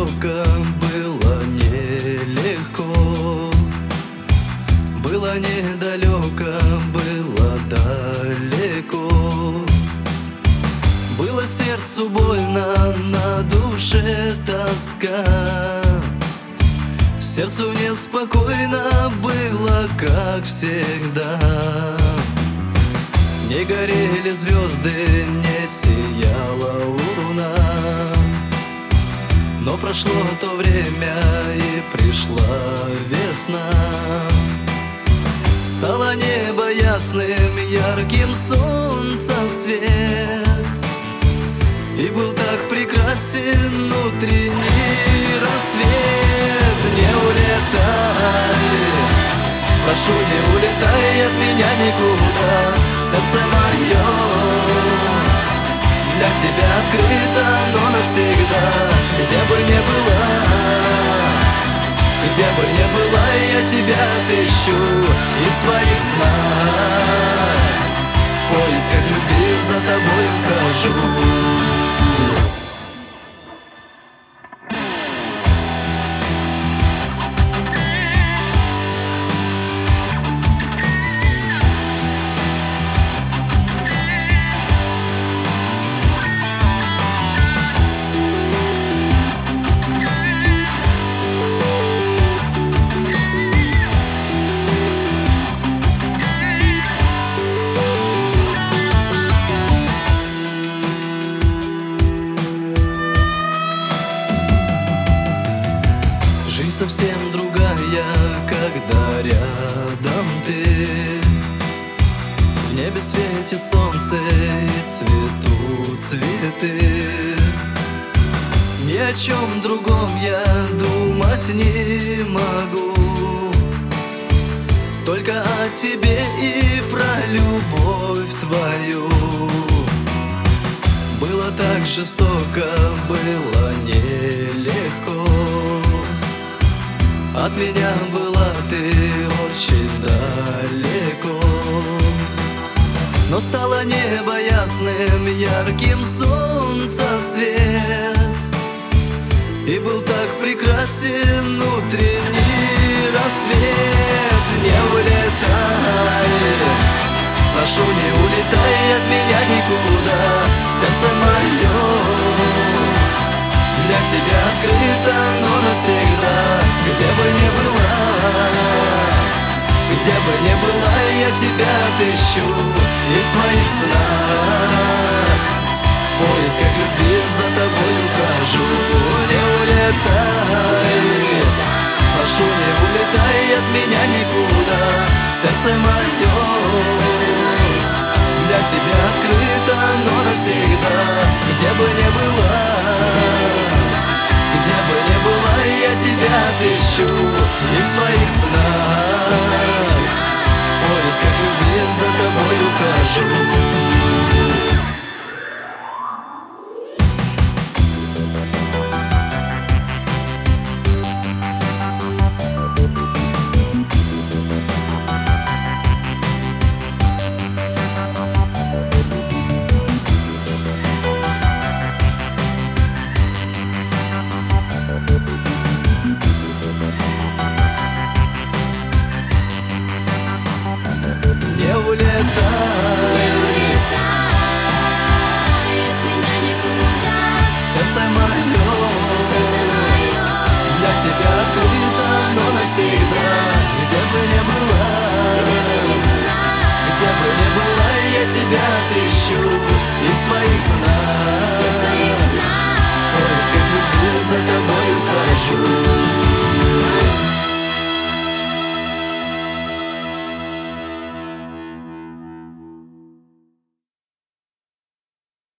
жестоко, было нелегко, было недалеко, было далеко, было сердцу больно, на душе тоска, сердцу неспокойно было, как всегда. Не горели звезды, не сияла луна, но прошло то время и пришла весна. Стало небо ясным, ярким солнца свет, и был так прекрасен утренний рассвет. Не улетай, прошу, не улетай от меня никуда. Сердце мое для тебя открыто, но навсегда. Где бы ни была, где бы ни была, я тебя отыщу и в своих снах в поисках любви за тобой ухожу. Совсем другая, когда рядом ты. В небе светит солнце и цветут цветы. Ни о чем другом я думать не могу, только о тебе и про любовь твою. Было так жестоко, было нелегко, от меня была ты очень далеко, но стало небо ясным, ярким солнца свет, и был так прекрасен утренний рассвет. Не улетай, прошу, не улетай от меня никуда. Сердце мое для тебя открыто, но навсегда. Где бы ни была, где бы ни была, я тебя отыщу и в своих снах в поисках любви за тобой ухожу. Не улетай, прошу, не улетай от меня никуда. Сердце мое для тебя открыто, но навсегда. Где бы ни была, где бы ни была, я тебя отыщу и в своих снах в поисках любви за тобой ухожу. Не улетай, от меня никуда. Сердце мое для тебя открыто, но навсегда. Где бы ни была, где бы ни была, я тебя отыщу и в своих снах в поисках любви за тобой ухожу.